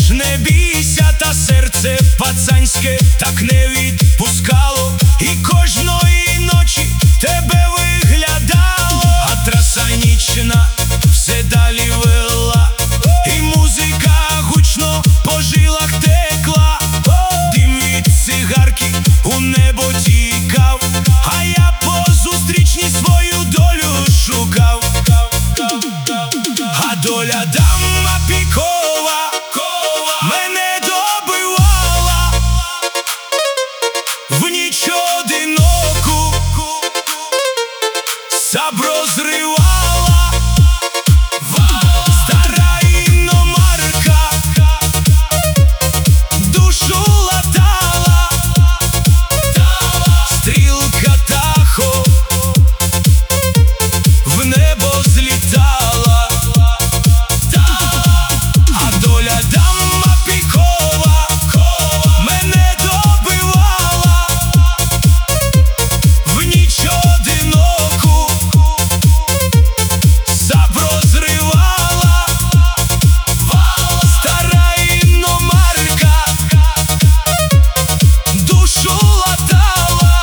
ж не бійся, та серце пацанське так не відпускало, і кожної ночі тебе виглядало, а траса нічна все далі вела, і музика гучно по жилах текла. Дим від цигарки у небо тікав, а я по зустрічній свою долю шукав. А доля дама пікова мене добивала в ніч одиноку, саб розривала. Стара іномарка душу латала, стрілка Тахо в небо злітала. А доля дама пікова мене добивала в ніч одиноку, саб розривала. Стара іномарка душу латала,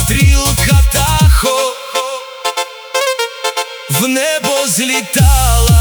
стрілка Тахо в небо злітала.